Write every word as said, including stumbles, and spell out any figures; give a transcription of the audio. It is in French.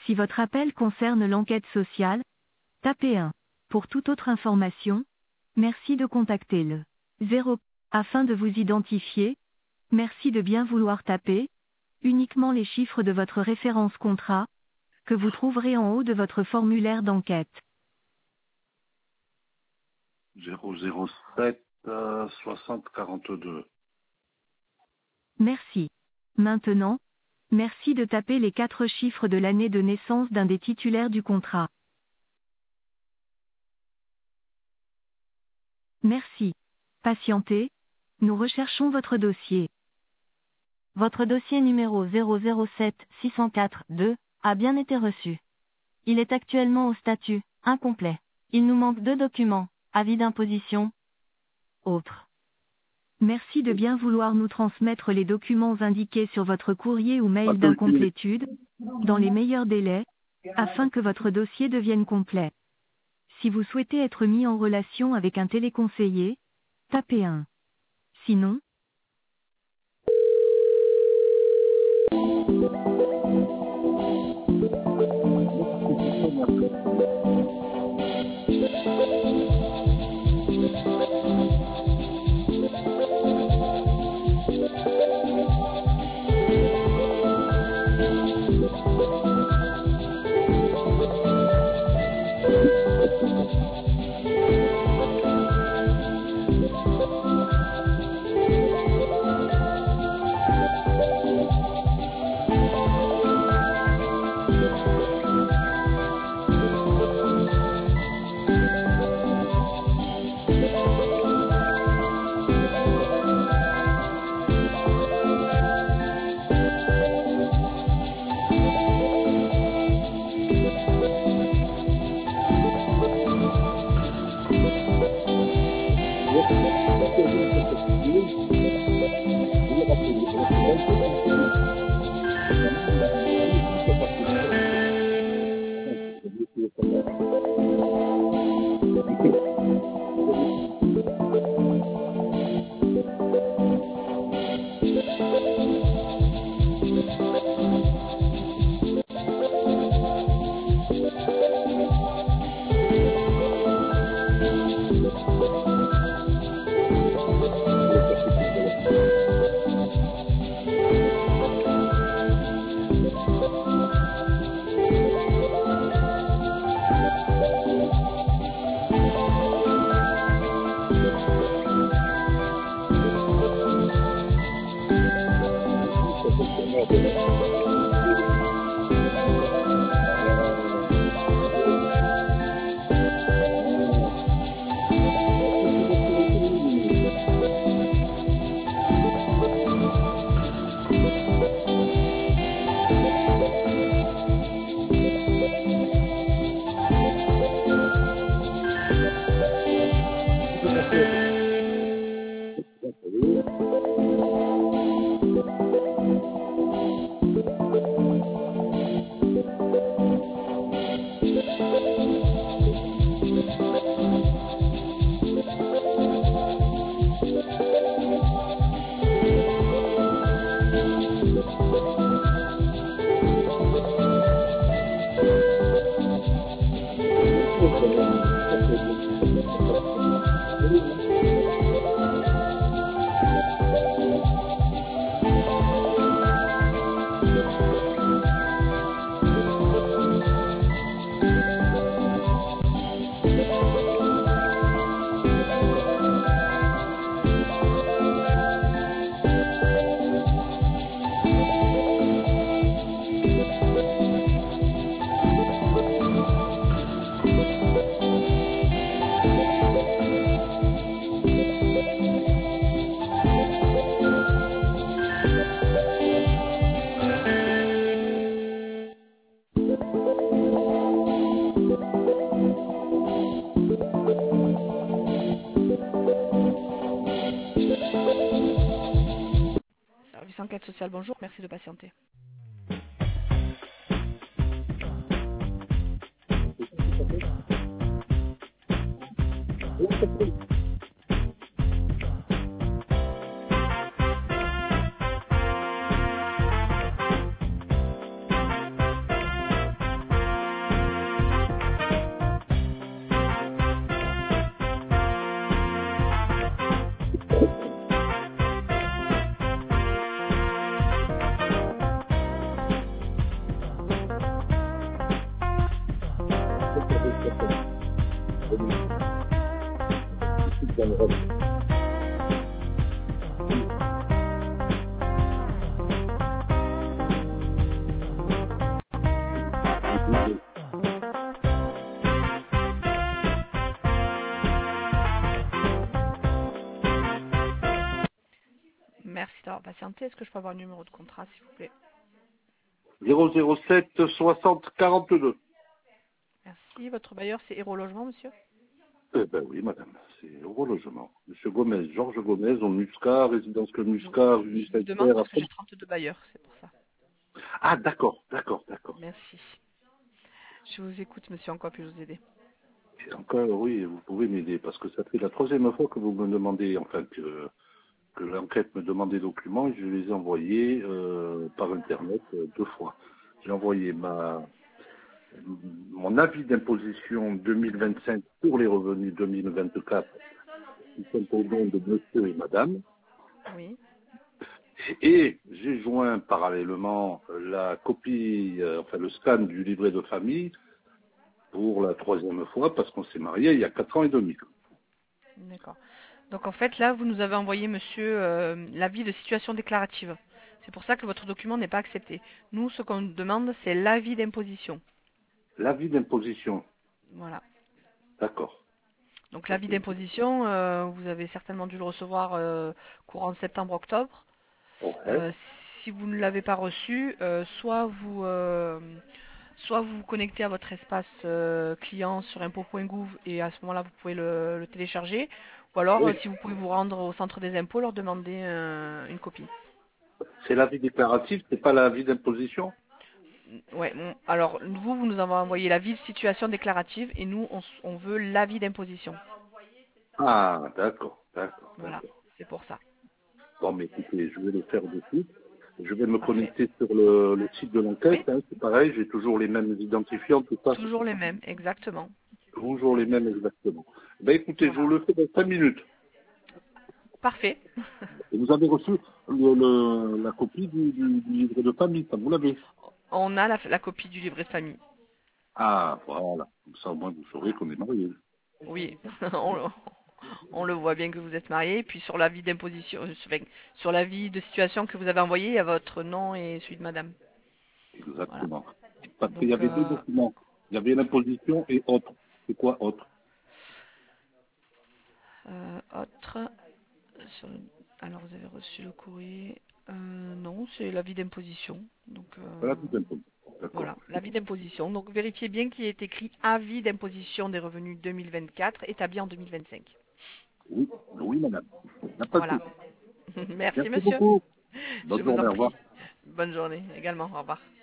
Si votre appel concerne l'enquête sociale, tapez un. Pour toute autre information, merci de contacter le zéro. Afin de vous identifier, merci de bien vouloir taper uniquement les chiffres de votre référence contrat, que vous trouverez en haut de votre formulaire d'enquête. zéro zéro sept euh, soixante quarante-deux. Merci. Maintenant, merci de taper les quatre chiffres de l'année de naissance d'un des titulaires du contrat. Merci. Patientez, nous recherchons votre dossier. Votre dossier numéro zéro zéro sept six zéro quatre deux a bien été reçu. Il est actuellement au statut incomplet. Il nous manque deux documents, avis d'imposition, autres. Merci de bien vouloir nous transmettre les documents indiqués sur votre courrier ou mail d'incomplétude, dans les meilleurs délais, afin que votre dossier devienne complet. Si vous souhaitez être mis en relation avec un téléconseiller, tapez un. Sinon, Service enquête sociale, bonjour, merci de patienter. Merci d'avoir patienté. Est-ce que je peux avoir le numéro de contrat, s'il vous plaît? zéro zéro sept soixante quarante-deux. Merci. Votre bailleur, c'est Héros Logement, monsieur? Eh ben oui, madame, c'est Eurologement. Monsieur Gomez, Georges Gomez, au Muscat, résidence que Muscat, Je rue vous demande parce que Saint-Pierre. j'ai trente-deux bailleurs, c'est pour ça. Ah, d'accord, d'accord, d'accord. Merci. Je vous écoute, monsieur. En quoi puis-je vous aider? Et encore, oui, vous pouvez m'aider, parce que ça fait la troisième fois que vous me demandez, enfin, que, que l'enquête me demande des documents, et je les ai envoyés euh, par Internet euh, deux fois. J'ai envoyé ma mon avis d'imposition deux mille vingt-cinq pour les revenus deux mille vingt-quatre, qui sont au nom de monsieur et madame. Oui. Et j'ai joint parallèlement la copie, euh, enfin le scan du livret de famille pour la troisième fois parce qu'on s'est marié il y a quatre ans et demi. D'accord. Donc en fait, là, vous nous avez envoyé, monsieur, euh, l'avis de situation déclarative. C'est pour ça que votre document n'est pas accepté. Nous, ce qu'on demande, c'est l'avis d'imposition. L'avis d'imposition, Voilà. d'accord. Donc l'avis d'imposition, euh, vous avez certainement dû le recevoir euh, courant septembre-octobre. Ouais. Euh, si vous ne l'avez pas reçu, euh, soit vous euh, soit vous vous connectez à votre espace euh, client sur impôt point gouv et à ce moment-là vous pouvez le, le télécharger, ou alors Oui. euh, si vous pouvez vous rendre au centre des impôts, leur demander euh, une copie. C'est l'avis déclaratif, c'est pas l'avis d'imposition? Ouais, bon, alors vous, vous nous avez envoyé l'avis de situation déclarative et nous on, s- on veut l'avis d'imposition. Ah, d'accord, d'accord, Voilà, d'accord. c'est pour ça. Bon, mais écoutez, je vais le faire de suite. Je vais me Parfait. connecter sur le, le site de Oui, l'enquête, hein, c'est pareil, j'ai toujours les mêmes identifiants, tout ça. toujours les mêmes, exactement. Toujours les mêmes exactement. Ben écoutez, je vous Voilà. le fais dans cinq minutes. Parfait. Et vous avez reçu le, le- la copie du, du, du livret de famille, ça vous l'avez? On a la, la copie du livret de famille. Ah, voilà. Comme ça, au moins, vous saurez qu'on est mariés. Oui, on, on le voit bien que vous êtes marié. Puis sur l'avis d'imposition, euh, sur sur l'avis de situation que vous avez envoyé, il y a votre nom et celui de madame. Voilà. Exactement. Parce qu'il y Donc, avait deux euh, documents. Il y avait l'imposition et autre. C'est quoi autre? euh, autre. sur le- Alors, vous avez reçu le courrier. Euh, non, c'est l'avis d'imposition. Donc, Voilà, euh, tout simplement. D'accord. voilà, l'avis d'imposition. Donc, vérifiez bien qu'il est écrit avis d'imposition des revenus deux mille vingt-quatre établi en deux mille vingt-cinq. Oui, oui, madame. Il n'y a pas de Voilà. souci. Merci, Merci monsieur. beaucoup. Je Bonne vous journée, en au revoir. prie. Bonne journée également. Au revoir.